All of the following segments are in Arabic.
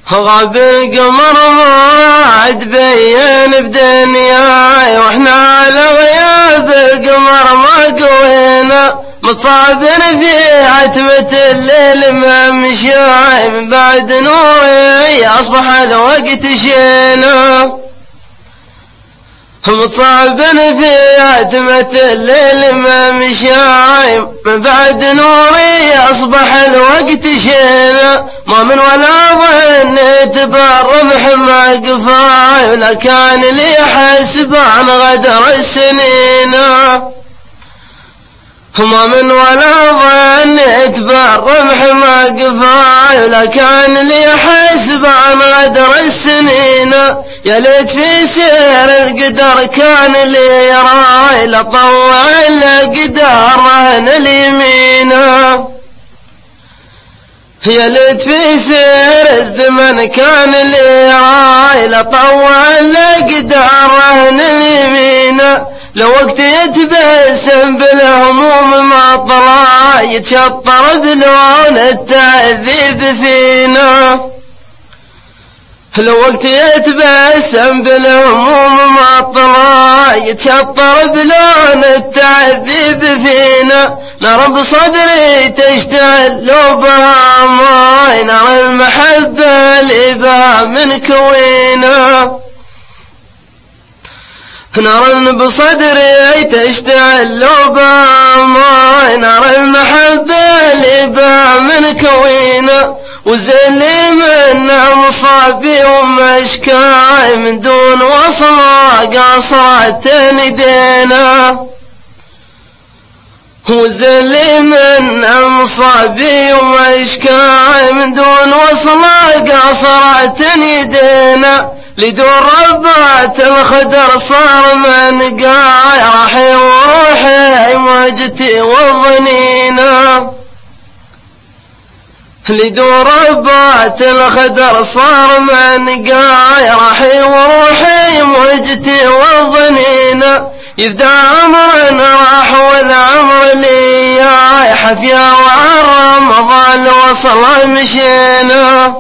غاب القمر ما تبين بدنياي، واحنا على غياب القمر ما قوينا، متصابين في عتمة الليل ما مشاي، من بعد نوري أصبح الوقت شينا، متصابين في عتمة الليل ما مشاي، من بعد نوري أصبح الوقت شينا، ما من ولا ظنيت بالربح ما قفاي، ولا كان لي حسب عن غدر السنين، ما من ولا ظنيت بالربح ما قفاي، ولا كان لي حسب عن غدر السنين، يا ليت في سير القدر كان لي راي، لطوع القدر رهن اليمين، يا ليت في سير الزمن كان لي راي، لطوع القدر رهن اليمين، لو وقت يتبسم بالهموم ما طلع، يتشطر بلون التعذيب فينا، لو وقت يتبسم بالهموم ما طلع، يتشطر بلون التعذيب فينا، نار بصدري تشتعل لو بها ماي، نار المحبة اللي بها من كوينا، نار بصدري تشتعل لو بها ماي، نار المحبة اللي بها من كوينا، وزلي منه مصابي ومشكاي، من دون وصل قصرت ندينا، وزلي منه مصابي ومشكاي، من دون وصل قصرت ندينا، لدور ربات الخدر صار منقاي، راحي وروحي موجتي والظنينه، لدور ربات الخدر صار منقاي، راحي وروحي موجتي والظنينه، يفدى عمر راح والعمر لي حفيا وعن رمضان وصل مشينا،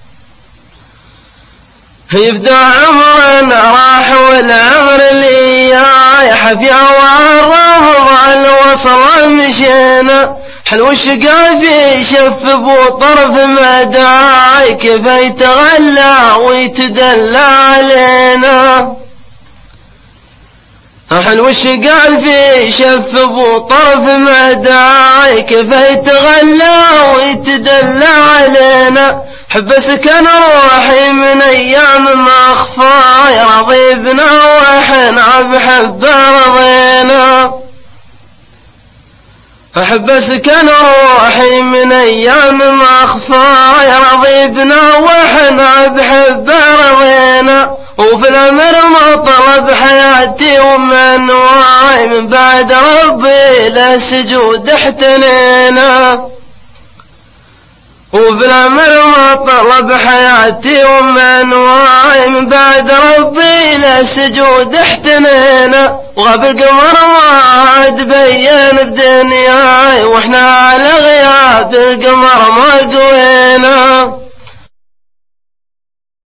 يفدى عمر راح والعمر لي حفيا وعن رمضان وصل مشينا، حلو الشقافي شف بو طرف مداي، كيف يتغلى ويتدلى علينا، حلو الشقافي شف بو طرف مداي، كيف يتغلى ويتدلى علينا، حب سكن روحي من ايام ما اخفاي، رضي بنا وحنا بحب رضينا، أحب سكن روحي من أيام ما أخفاي، رضي بنا وحنا بحب رضينا، وفي الأمر مطلب حياتي ومن واي، من بعد ربي للسجود احتنينا، وفي الأمر مطلب حياتي ومن واي، من بعد ربي للسجود احتنينا، وغاب القمر ما تبين بدنياي، واحنا على غياب القمر ما قوينا.